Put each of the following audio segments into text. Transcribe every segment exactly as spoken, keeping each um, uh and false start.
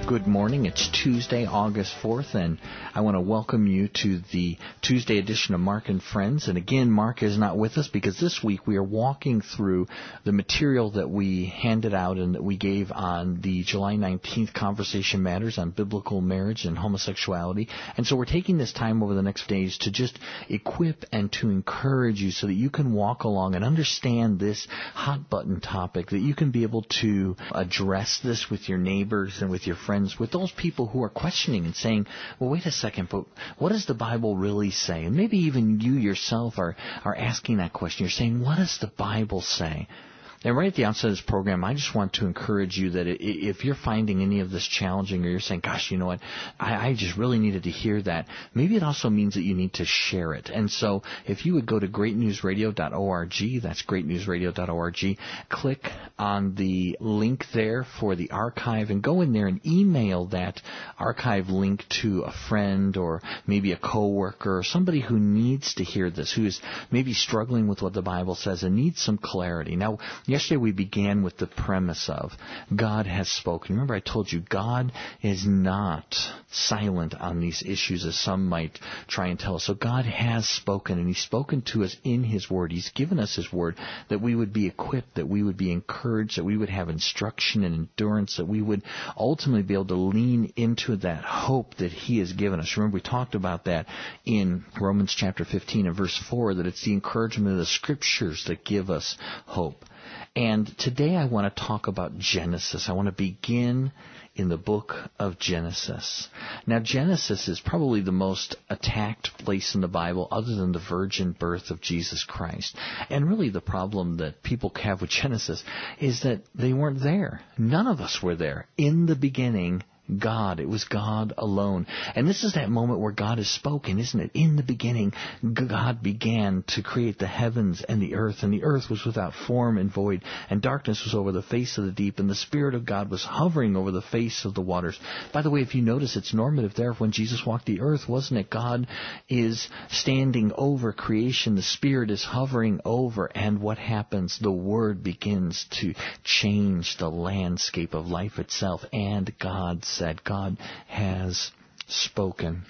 Good morning. It's Tuesday, August fourth, and I want to welcome you to the Tuesday edition of Mark and Friends. And again, Mark is not with us because this week we are walking through the material that we handed out and that we gave on the July nineteenth Conversation Matters on biblical marriage and homosexuality. And so we're taking this time over the next days to just equip and to encourage you so that you can walk along and understand this hot button topic, that you can be able to address this with your neighbors and with your friends, with those people who are questioning and saying, well, wait a second, but what does the Bible really say? And maybe even you yourself are, are asking that question. You're saying, what does the Bible say? And right at the outset of this program, I just want to encourage you that if you're finding any of this challenging, or you're saying, gosh, you know what, I, I just really needed to hear that, maybe it also means that you need to share it. And so if you would go to great news radio dot org, that's great news radio dot org, click on the link there for the archive and go in there and email that archive link to a friend or maybe a coworker or somebody who needs to hear this, who is maybe struggling with what the Bible says and needs some clarity. Now, yesterday we began with the premise of God has spoken. Remember I told you God is not silent on these issues as some might try and tell us. So God has spoken, and He's spoken to us in His Word. He's given us His Word that we would be equipped, that we would be encouraged, that we would have instruction and endurance, that we would ultimately be able to lean into that hope that He has given us. Remember we talked about that in Romans chapter fifteen and verse four, that it's the encouragement of the Scriptures that give us hope. And today I want to talk about Genesis. I want to begin in the book of Genesis. Now, Genesis is probably the most attacked place in the Bible other than the virgin birth of Jesus Christ. And really the problem that people have with Genesis is that they weren't there. None of us were there. In the beginning, God. It was God alone. And this is that moment where God has spoken, isn't it? In the beginning, God began to create the heavens and the earth, and the earth was without form and void, and darkness was over the face of the deep, and the Spirit of God was hovering over the face of the waters. By the way, if you notice, it's normative there when Jesus walked the earth, wasn't it? God is standing over creation. The Spirit is hovering over, and what happens? The Word begins to change the landscape of life itself, and God said, God has spoken.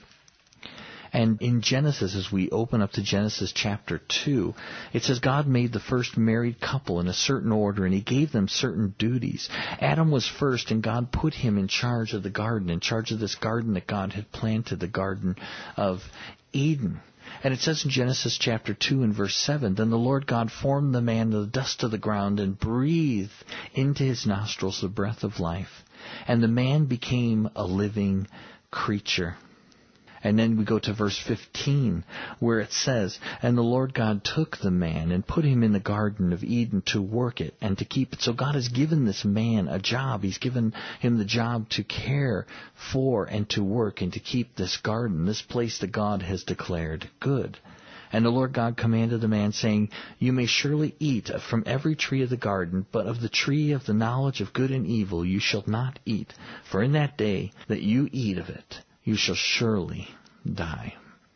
And in Genesis, as we open up to Genesis chapter two, it says God made the first married couple in a certain order, and He gave them certain duties. Adam was first, and God put him in charge of the garden, in charge of this garden that God had planted, the Garden of Eden. And it says in Genesis chapter two and verse seven, then the Lord God formed the man of the dust of the ground and breathed into his nostrils the breath of life. And the man became a living creature. And then we go to verse fifteen, where it says, and the Lord God took the man and put him in the Garden of Eden to work it and to keep it. So God has given this man a job. He's given him the job to care for and to work and to keep this garden, this place that God has declared good. And the Lord God commanded the man, saying, you may surely eat from every tree of the garden, but of the tree of the knowledge of good and evil you shall not eat. For in that day that you eat of it, you shall surely die.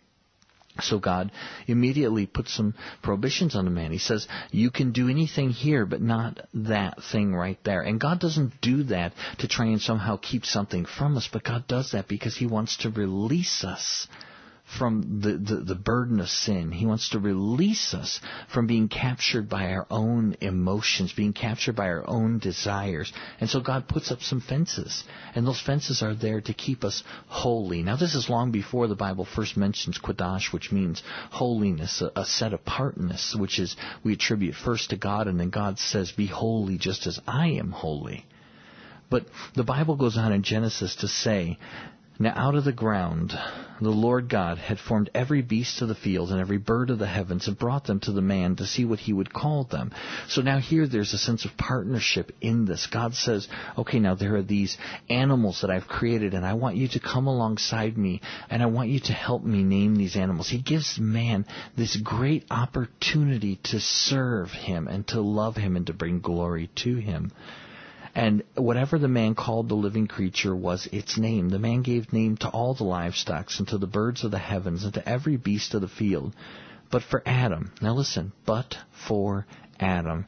So God immediately puts some prohibitions on the man. He says, you can do anything here, but not that thing right there. And God doesn't do that to try and somehow keep something from us, but God does that because He wants to release us from the, the, the burden of sin. He wants to release us from being captured by our own emotions, being captured by our own desires. And so God puts up some fences, and those fences are there to keep us holy. Now, this is long before the Bible first mentions Kodash, which means holiness, a, a set-apartness, which is we attribute first to God, and then God says, be holy just as I am holy. But the Bible goes on in Genesis to say, now out of the ground the Lord God had formed every beast of the field and every bird of the heavens and brought them to the man to see what he would call them. So now here there's a sense of partnership in this. God says, okay, now there are these animals that I've created, and I want you to come alongside me, and I want you to help me name these animals. He gives man this great opportunity to serve Him and to love Him and to bring glory to Him. And whatever the man called the living creature was its name. The man gave name to all the livestock and to the birds of the heavens and to every beast of the field. But for Adam, now listen, but for Adam,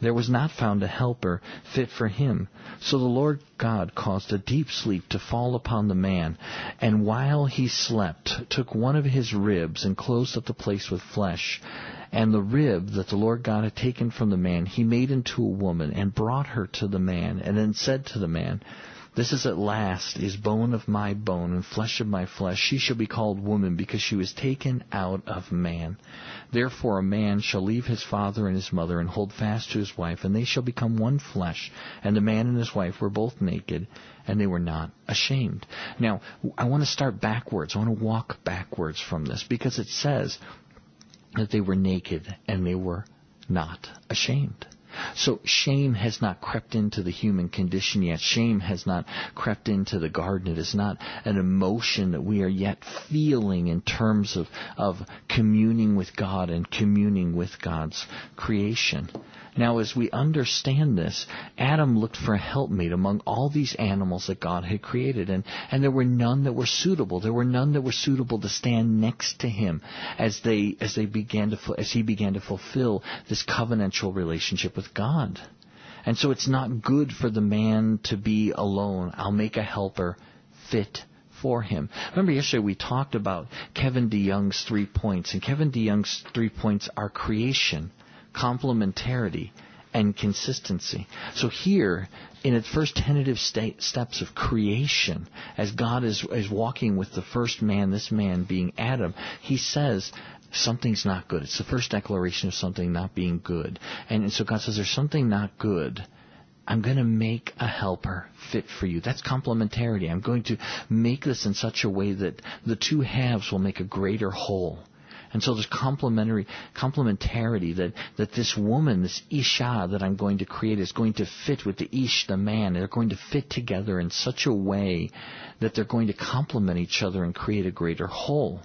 there was not found a helper fit for him. So the Lord God caused a deep sleep to fall upon the man, and while he slept, took one of his ribs and closed up the place with flesh. And the rib that the Lord God had taken from the man, he made into a woman, and brought her to the man, and then said to the man, This is at last is bone of my bone and flesh of my flesh. She shall be called woman, because she was taken out of man. Therefore a man shall leave his father and his mother, and hold fast to his wife, and they shall become one flesh. And the man and his wife were both naked, and they were not ashamed. Now, I want to start backwards. I want to walk backwards from this, because it says that they were naked, and they were not ashamed. So shame has not crept into the human condition yet. Shame has not crept into the garden. It is not an emotion that we are yet feeling in terms of, of communing with God and communing with God's creation. Now, as we understand this, Adam looked for a helpmate among all these animals that God had created, and, and there were none that were suitable. There were none that were suitable to stand next to him as they as they began to as he began to fulfill this covenantal relationship with God. And so it's not good for the man to be alone. I'll make a helper fit for him. Remember yesterday we talked about Kevin DeYoung's three points, and Kevin DeYoung's three points are creation, complementarity, and consistency. So here, in its first tentative state, steps of creation, as God is, is walking with the first man, this man being Adam, he says something's not good. It's the first declaration of something not being good. And, and so God says, there's something not good. I'm going to make a helper fit for you. That's complementarity. I'm going to make this in such a way that the two halves will make a greater whole. And so there's complementary, complementarity that, that this woman, this Isha that I'm going to create is going to fit with the Ish, the man. They're going to fit together in such a way that they're going to complement each other and create a greater whole.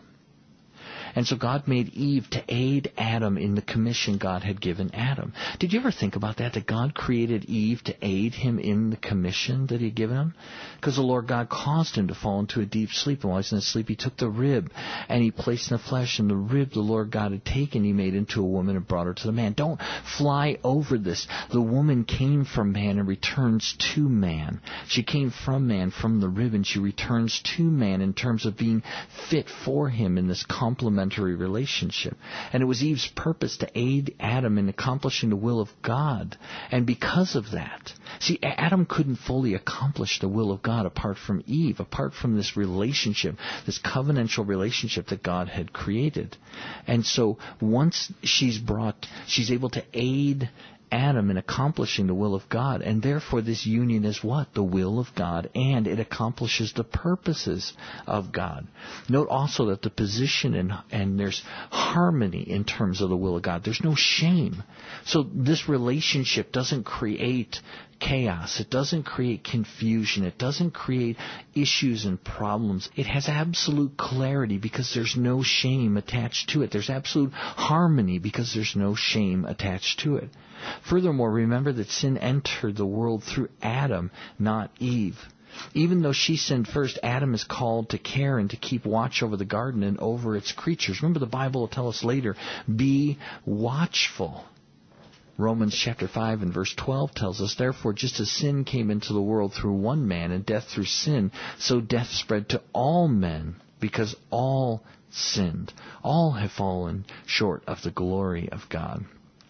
And so God made Eve to aid Adam in the commission God had given Adam. Did you ever think about that, that God created Eve to aid him in the commission that he had given him? Because the Lord God caused him to fall into a deep sleep. And while he was in sleep, he took the rib and he placed in the flesh, and the rib the Lord God had taken, he made into a woman and brought her to the man. Don't fly over this. The woman came from man and returns to man. She came from man, from the rib, and she returns to man in terms of being fit for him in this complementary relationship. And it was Eve's purpose to aid Adam in accomplishing the will of God. And because of that, see, Adam couldn't fully accomplish the will of God apart from Eve, apart from this relationship, this covenantal relationship that God had created. And so once she's brought, she's able to aid Adam in accomplishing the will of God, and therefore this union is what? The will of God, and it accomplishes the purposes of God. Note also that the position and, and there's harmony in terms of the will of God. There's no shame. So this relationship doesn't create chaos. It doesn't create confusion. It doesn't create issues and problems. It has absolute clarity because there's no shame attached to it. There's absolute harmony because there's no shame attached to it. Furthermore, remember that sin entered the world through Adam, not Eve. Even though she sinned first, Adam is called to care and to keep watch over the garden and over its creatures. Remember, the Bible will tell us later, be watchful. Romans chapter five and verse twelve tells us, therefore, just as sin came into the world through one man and death through sin, so death spread to all men because all sinned. All have fallen short of the glory of God.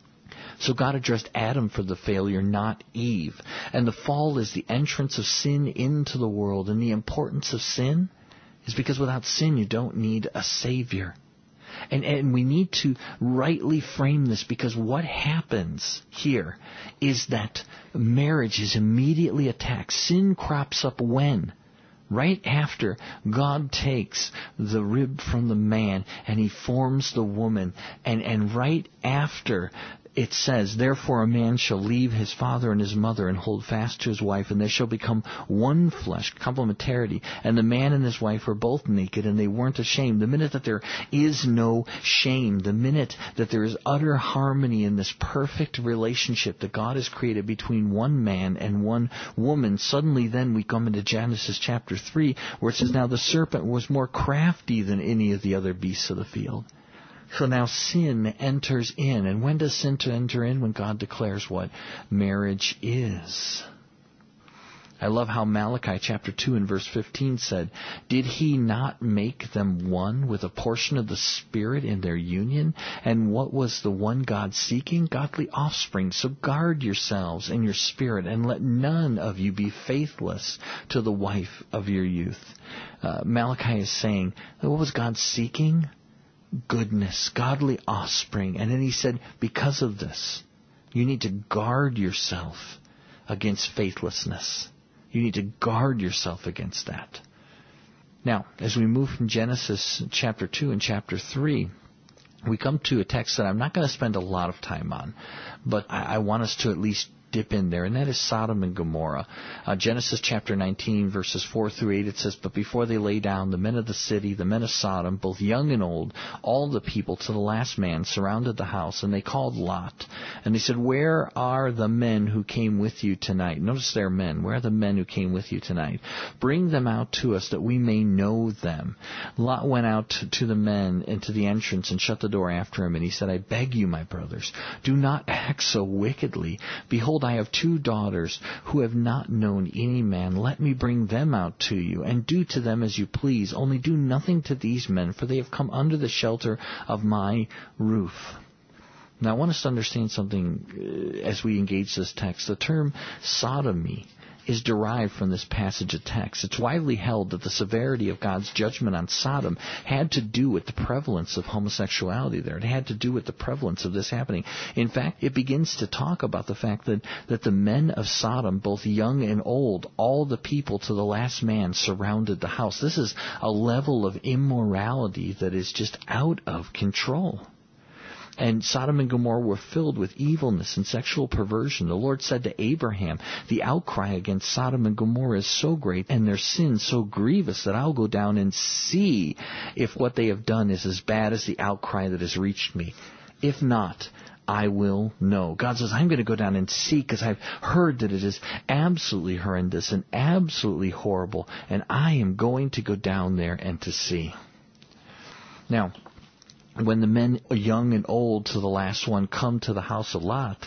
So God addressed Adam for the failure, not Eve. And the fall is the entrance of sin into the world. And the importance of sin is because without sin you don't need a Savior. And, and we need to rightly frame this, because what happens here is that marriage is immediately attacked. Sin crops up when? Right after God takes the rib from the man and he forms the woman. And, and right after it says, therefore a man shall leave his father and his mother and hold fast to his wife, and they shall become one flesh, complementarity. And the man and his wife were both naked, and they weren't ashamed. The minute that there is no shame, the minute that there is utter harmony in this perfect relationship that God has created between one man and one woman, suddenly then we come into Genesis chapter three, where it says, now the serpent was more crafty than any of the other beasts of the field. So now sin enters in. And when does sin enter in? When God declares what marriage is. I love how Malachi chapter two and verse fifteen said, "Did he not make them one with a portion of the Spirit in their union? And what was the one God seeking? Godly offspring. So guard yourselves in your spirit, and let none of you be faithless to the wife of your youth." Uh, Malachi is saying, what was God seeking? Goodness, godly offspring. And then he said, because of this, you need to guard yourself against faithlessness. You need to guard yourself against that. Now, as we move from Genesis chapter two and chapter three, we come to a text that I'm not going to spend a lot of time on, but I, I want us to at least dip in there, and that is Sodom and Gomorrah. Uh, Genesis chapter nineteen, verses four through eight, it says, "But before they lay down, the men of the city, the men of Sodom, both young and old, all the people to the last man, surrounded the house, and they called Lot. And they said, 'Where are the men who came with you tonight?'" Notice they're men. "Where are the men who came with you tonight? Bring them out to us, that we may know them." Lot went out to the men into the entrance and shut the door after him, and he said, "I beg you, my brothers, do not act so wickedly. Behold, I have two daughters who have not known any man. Let me bring them out to you, and do to them as you please. Only do nothing to these men, for they have come under the shelter of my roof." Now, I want us to understand something as we engage this text. The term sodomy is derived from this passage of text. It's widely held that the severity of God's judgment on Sodom had to do with the prevalence of homosexuality there. It had to do with the prevalence of this happening. In fact, it begins to talk about the fact that, that the men of Sodom, both young and old, all the people to the last man, surrounded the house. This is a level of immorality that is just out of control. And Sodom and Gomorrah were filled with evilness and sexual perversion. The Lord said to Abraham, "The outcry against Sodom and Gomorrah is so great and their sin so grievous that I'll go down and see if what they have done is as bad as the outcry that has reached me. If not, I will know." God says, I'm going to go down and see, because I've heard that it is absolutely horrendous and absolutely horrible, and I am going to go down there and to see. Now, when the men, young and old to the last one, come to the house of Lot,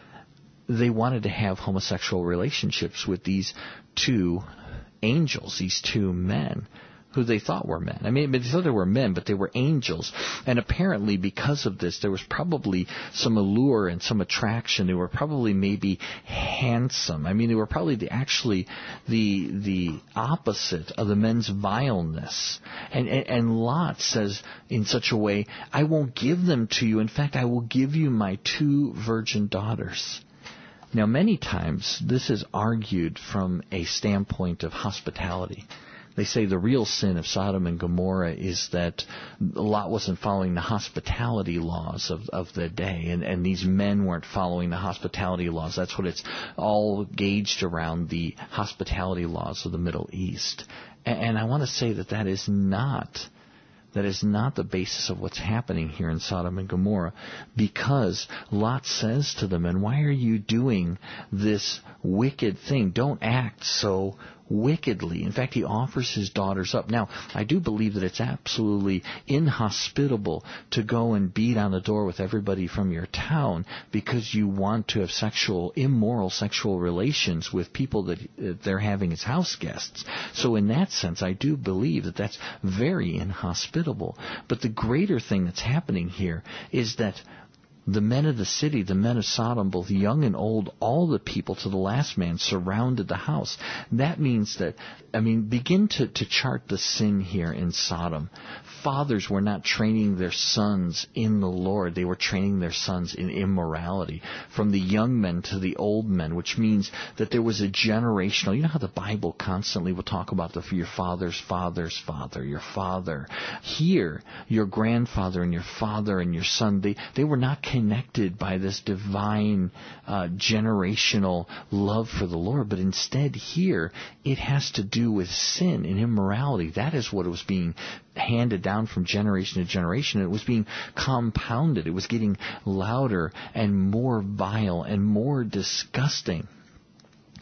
they wanted to have homosexual relationships with these two angels, these two men, who they thought were men. I mean, they thought they were men, but they were angels. And apparently, because of this, there was probably some allure and some attraction. They were probably maybe handsome. I mean, they were probably the, actually the the opposite of the men's vileness. And, and, and Lot says in such a way, "I won't give them to you. In fact, I will give you my two virgin daughters." Now, many times, this is argued from a standpoint of hospitality. They say the real sin of Sodom and Gomorrah is that Lot wasn't following the hospitality laws of, of the day, and, and these men weren't following the hospitality laws. That's what it's all gauged around, the hospitality laws of the Middle East. And, and I want to say that that is not... That is not the basis of what's happening here in Sodom and Gomorrah, because Lot says to them, "And why are you doing this wicked thing? Don't act so wickedly." In fact, he offers his daughters up. Now, I do believe that it's absolutely inhospitable to go and beat on the door with everybody from your town because you want to have sexual, immoral sexual relations with people that they're having as house guests. So in that sense, I do believe that that's very inhospitable. But the greater thing that's happening here is that the men of the city, the men of Sodom, both young and old, all the people to the last man, surrounded the house. That means that, I mean, begin to, to chart the sin here in Sodom. Fathers were not training their sons in the Lord. They were training their sons in immorality, from the young men to the old men, which means that there was a generational, you know how the Bible constantly will talk about the, your father's father's father, your father. Here, your grandfather and your father and your son, they, they were not connected by this divine uh, generational love for the Lord, but instead here it has to do with sin and immorality. That is what was being handed down from generation to generation. It was being compounded. It was getting louder and more vile and more disgusting.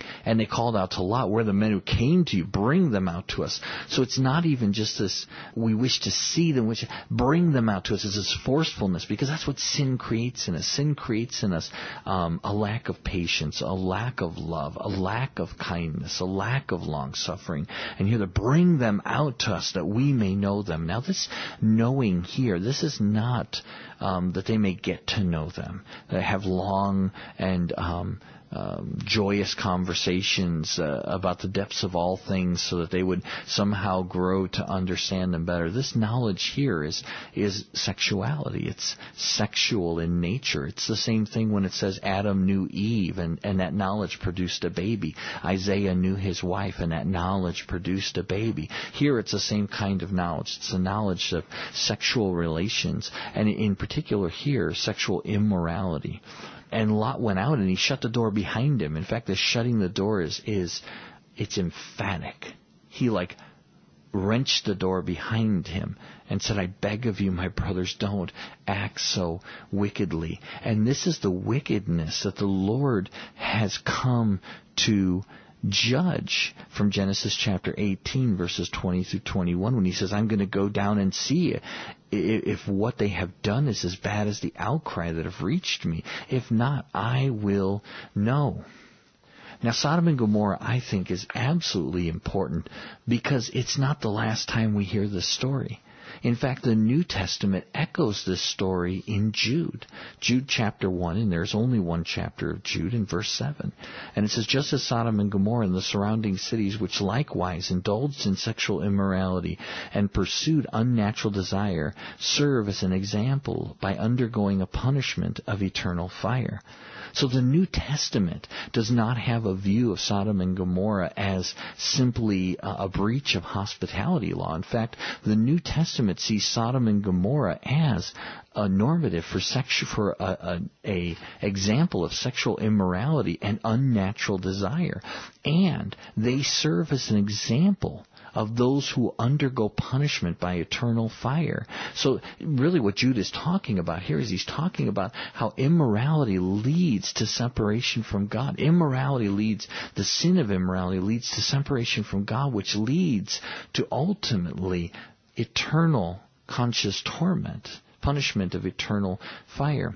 And they called out to Lot, we're the men who came to you. Bring them out to us. So it's not even just this, we wish to see them, which bring them out to us. It's this forcefulness, because that's what sin creates in us. Sin creates in us um, a lack of patience, a lack of love, a lack of kindness, a lack of long-suffering. And here to bring them out to us that we may know them. Now this knowing here, this is not um, that they may get to know them. They have long and um, Um, joyous conversations uh, about the depths of all things so that they would somehow grow to understand them better. This knowledge here is is sexuality. It's sexual in nature. It's the same thing when it says Adam knew Eve, and, and that knowledge produced a baby. Isaiah knew his wife, and that knowledge produced a baby. Here it's the same kind of knowledge. It's the knowledge of sexual relations, and in particular here, sexual immorality. And Lot went out and he shut the door behind him. In fact, the shutting the door is, is it's emphatic. He like wrenched the door behind him and said, I beg of you, my brothers, don't act so wickedly. And this is the wickedness that the Lord has come to judge from Genesis chapter eighteen, verses twenty through twenty-one, when he says, I'm going to go down and see if what they have done is as bad as the outcry that have reached me. If not, I will know. Now, Sodom and Gomorrah, I think, is absolutely important because it's not the last time we hear this story. In fact, the New Testament echoes this story in Jude. Jude chapter one, and there's only one chapter of Jude in verse seven. And it says, just as Sodom and Gomorrah and the surrounding cities, which likewise indulged in sexual immorality and pursued unnatural desire, serve as an example by undergoing a punishment of eternal fire. So the New Testament does not have a view of Sodom and Gomorrah as simply a breach of hospitality law. In fact, the New Testament sees Sodom and Gomorrah as a normative for sexu- for a, a, a example of sexual immorality and unnatural desire. And they serve as an example of those who undergo punishment by eternal fire. So really what Jude is talking about here is he's talking about how immorality leads to separation from God. Immorality leads, the sin of immorality leads to separation from God, which leads to ultimately eternal conscious torment, punishment of eternal fire.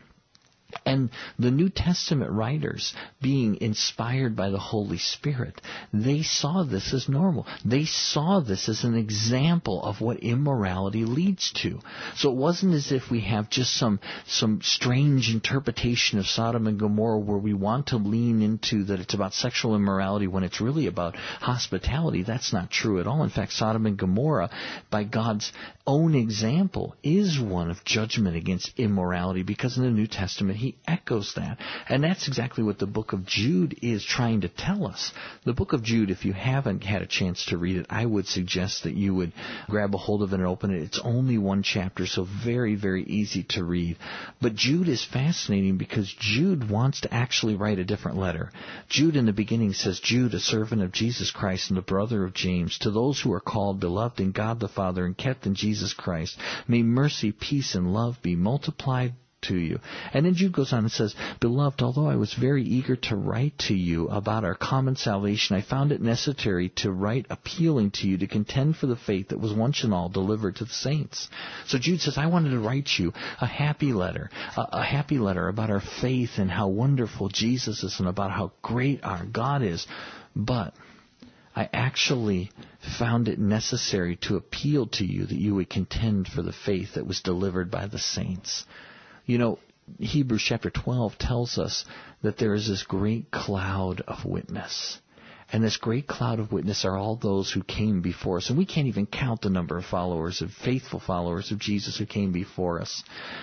And the New Testament writers, being inspired by the Holy Spirit, they saw this as normal. They saw this as an example of what immorality leads to. So it wasn't as if we have just some some strange interpretation of Sodom and Gomorrah where we want to lean into that it's about sexual immorality when it's really about hospitality. That's not true at all. In fact, Sodom and Gomorrah, by God's own example, is one of judgment against immorality, because in the New Testament he echoes that. And that's exactly what the book of Jude is trying to tell us. The book of Jude, if you haven't had a chance to read it, I would suggest that you would grab a hold of it and open it. It's only one chapter, so very, very easy to read. But Jude is fascinating because Jude wants to actually write a different letter. Jude in the beginning says, Jude, a servant of Jesus Christ and the brother of James, to those who are called, beloved in God the Father, and kept in Jesus Christ, may mercy, peace, and love be multiplied to you. And then Jude goes on and says, Beloved, although I was very eager to write to you about our common salvation, I found it necessary to write appealing to you to contend for the faith that was once and all delivered to the saints. So Jude says, I wanted to write you a happy letter, a, a happy letter about our faith and how wonderful Jesus is and about how great our God is. But I actually found it necessary to appeal to you that you would contend for the faith that was delivered by the saints. You know, Hebrews chapter twelve tells us that there is this great cloud of witness. And this great cloud of witness are all those who came before us. And we can't even count the number of followers, of faithful followers of Jesus who came before us.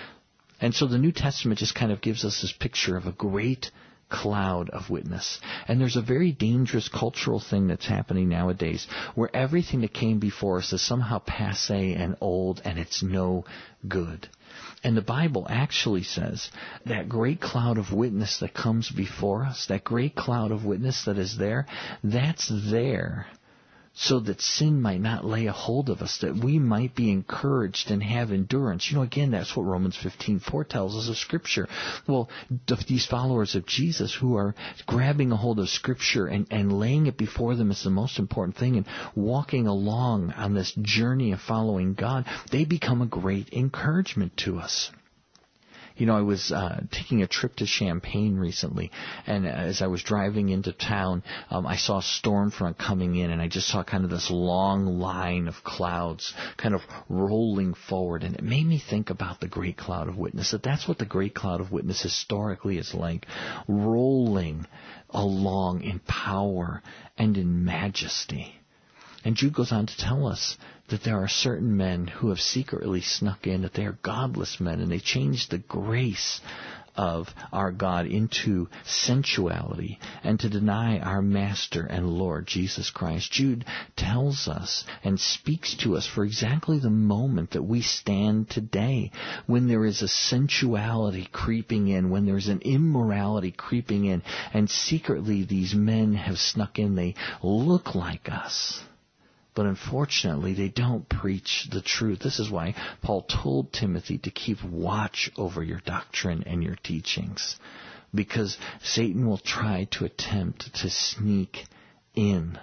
And so the New Testament just kind of gives us this picture of a great cloud of witness. And there's a very dangerous cultural thing that's happening nowadays where everything that came before us is somehow passé and old and it's no good. And the Bible actually says that great cloud of witness that comes before us, that great cloud of witness that is there, that's there so that sin might not lay a hold of us, that we might be encouraged and have endurance. You know, again, that's what Romans fifteen four tells us of Scripture. Well, these followers of Jesus who are grabbing a hold of Scripture and, and laying it before them as the most important thing and walking along on this journey of following God, they become a great encouragement to us. You know, I was uh, taking a trip to Champaign recently, and as I was driving into town, um, I saw a storm front coming in, and I just saw kind of this long line of clouds kind of rolling forward, and it made me think about the Great Cloud of Witness, that that's what the Great Cloud of Witness historically is like, rolling along in power and in majesty. And Jude goes on to tell us that there are certain men who have secretly snuck in, that they are godless men, and they changed the grace of our God into sensuality and to deny our Master and Lord Jesus Christ. Jude tells us and speaks to us for exactly the moment that we stand today, when there is a sensuality creeping in, when there's an immorality creeping in, and secretly these men have snuck in. They look like us, but unfortunately, they don't preach the truth. This is why Paul told Timothy to keep watch over your doctrine and your teachings, because Satan will try to attempt to sneak in.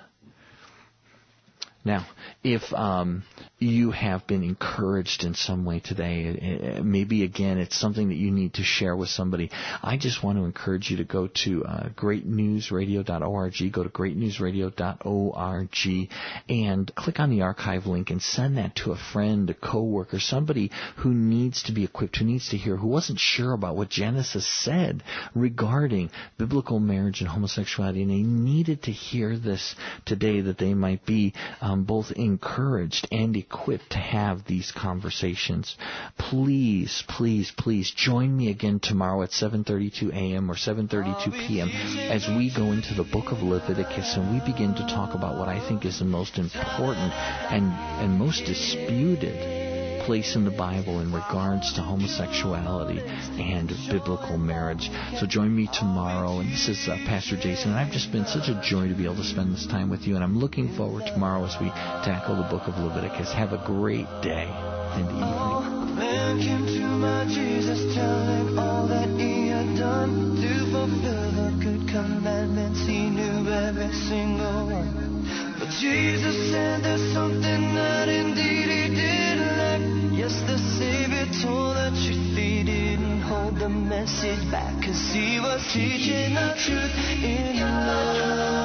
Now, if um, you have been encouraged in some way today, maybe, again, it's something that you need to share with somebody, I just want to encourage you to go to uh, great news radio dot org, go to great news radio dot org, and click on the archive link and send that to a friend, a coworker, somebody who needs to be equipped, who needs to hear, who wasn't sure about what Genesis said regarding biblical marriage and homosexuality, and they needed to hear this today, that they might be um, Um, both encouraged and equipped to have these conversations. Please, please, please join me again tomorrow at seven thirty-two a.m. or seven thirty-two p.m. as we go into the book of Leviticus and we begin to talk about what I think is the most important and, and most disputed place in the Bible in regards to homosexuality and biblical marriage. So join me tomorrow, and this is uh, Pastor Jason, and I've just been such a joy to be able to spend this time with you, and I'm looking forward tomorrow as we tackle the book of Leviticus. Have a great day and evening. Man came to my Jesus, telling all that he had done to fulfill the good commandments. He knew every single one, but Jesus said there's something that indeed he did lack. Yes, the Savior told the truth, he didn't hold the message back, 'cause he was teaching the truth in love.